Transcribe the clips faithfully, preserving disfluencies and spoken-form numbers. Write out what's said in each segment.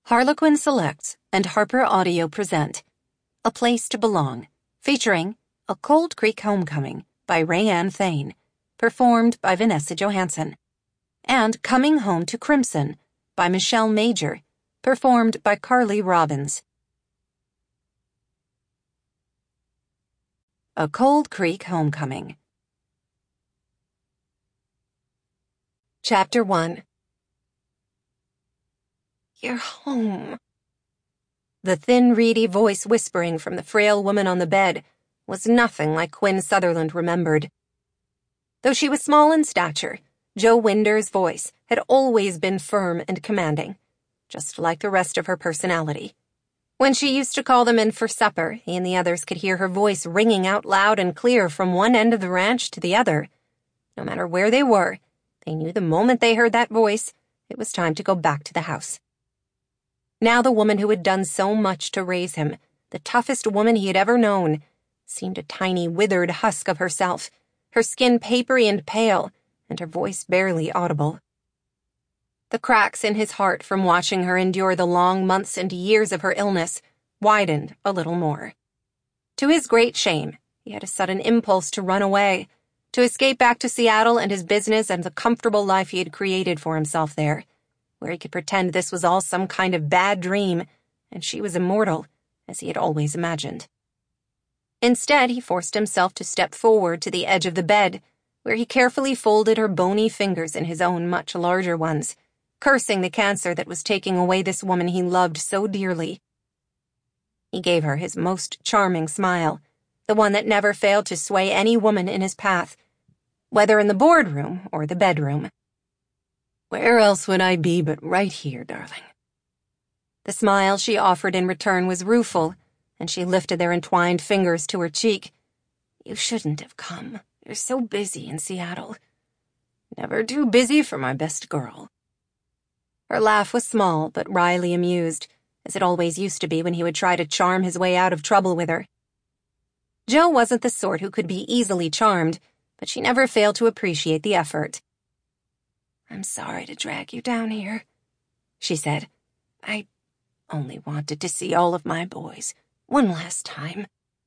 Harlequin Selects and Harper Audio present A Place to Belong, featuring A Cold Creek Homecoming by Rayanne Thane, performed by Vanessa Johansson, and Coming Home to Crimson by Michelle Major, performed by Carly Robbins. A Cold Creek Homecoming. Chapter one. You're home. The thin, reedy voice whispering from the frail woman on the bed was nothing like Quinn Sutherland remembered. Though she was small in stature, Jo Winder's voice had always been firm and commanding, just like the rest of her personality. When she used to call them in for supper, he and the others could hear her voice ringing out loud and clear from one end of the ranch to the other. No matter where they were, they knew the moment they heard that voice, it was time to go back to the house. Now the woman who had done so much to raise him, the toughest woman he had ever known, seemed a tiny, withered husk of herself, her skin papery and pale, and her voice barely audible. The cracks in his heart from watching her endure the long months and years of her illness widened a little more. To his great shame, he had a sudden impulse to run away, to escape back to Seattle and his business and the comfortable life he had created for himself there, where he could pretend this was all some kind of bad dream, and she was immortal, as he had always imagined. Instead, he forced himself to step forward to the edge of the bed, where he carefully folded her bony fingers in his own much larger ones, cursing the cancer that was taking away this woman he loved so dearly. He gave her his most charming smile, the one that never failed to sway any woman in his path, whether in the boardroom or the bedroom. Where else would I be but right here, darling? The smile she offered in return was rueful, and she lifted their entwined fingers to her cheek. You shouldn't have come. You're so busy in Seattle. Never too busy for my best girl. Her laugh was small, but wryly amused, as it always used to be when he would try to charm his way out of trouble with her. Jo wasn't the sort who could be easily charmed, but she never failed to appreciate the effort. I'm sorry to drag you down here, she said. I only wanted to see all of my boys one last time.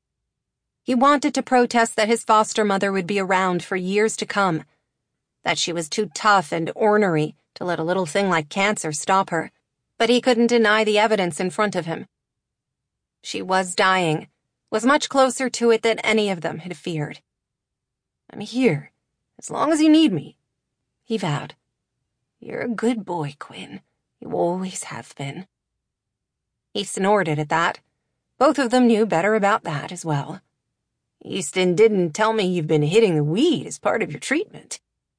He wanted to protest that his foster mother would be around for years to come, that she was too tough and ornery to let a little thing like cancer stop her, but he couldn't deny the evidence in front of him. She was dying, was much closer to it than any of them had feared. I'm here, as long as you need me, he vowed. You're a good boy, Quinn. You always have been. He snorted at that. Both of them knew better about that as well. Easton didn't tell me you've been hitting the weed as part of your treatment.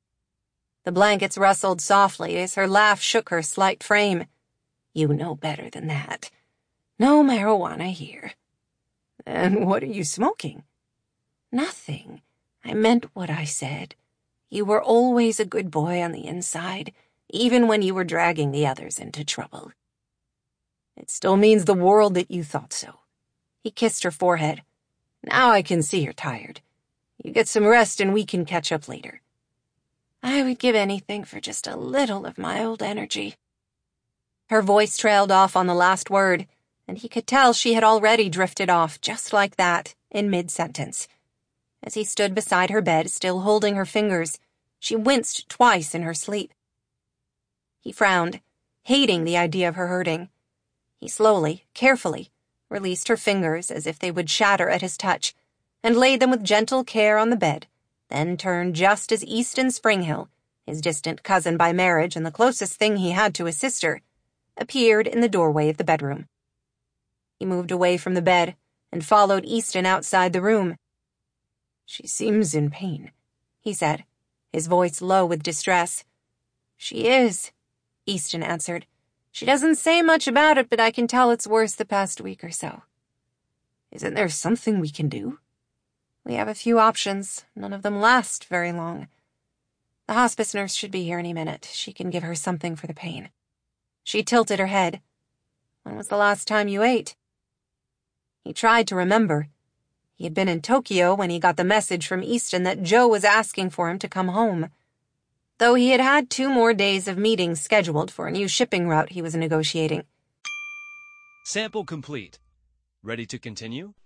The blankets rustled softly as her laugh shook her slight frame. You know better than that. No marijuana here. Then what are you smoking? Nothing. I meant what I said. You were always a good boy on the inside, even when you were dragging the others into trouble. It still means the world that you thought so. He kissed her forehead. Now I can see you're tired. You get some rest and we can catch up later. I would give anything for just a little of my old energy. Her voice trailed off on the last word, and he could tell she had already drifted off just like that in mid-sentence. As he stood beside her bed, still holding her fingers, she winced twice in her sleep. He frowned, hating the idea of her hurting. He slowly, carefully, released her fingers as if they would shatter at his touch, and laid them with gentle care on the bed, then turned just as Easton Springhill, his distant cousin by marriage and the closest thing he had to his sister, appeared in the doorway of the bedroom. He moved away from the bed and followed Easton outside the room. She seems in pain, he said, his voice low with distress. She is, Easton answered. She doesn't say much about it, but I can tell it's worse the past week or so. Isn't there something we can do? We have a few options. None of them last very long. The hospice nurse should be here any minute. She can give her something for the pain. She tilted her head. When was the last time you ate? He tried to remember. He had been in Tokyo when he got the message from Easton that Jo was asking for him to come home. Though he had had two more days of meetings scheduled for a new shipping route he was negotiating, Sample complete. Ready to continue?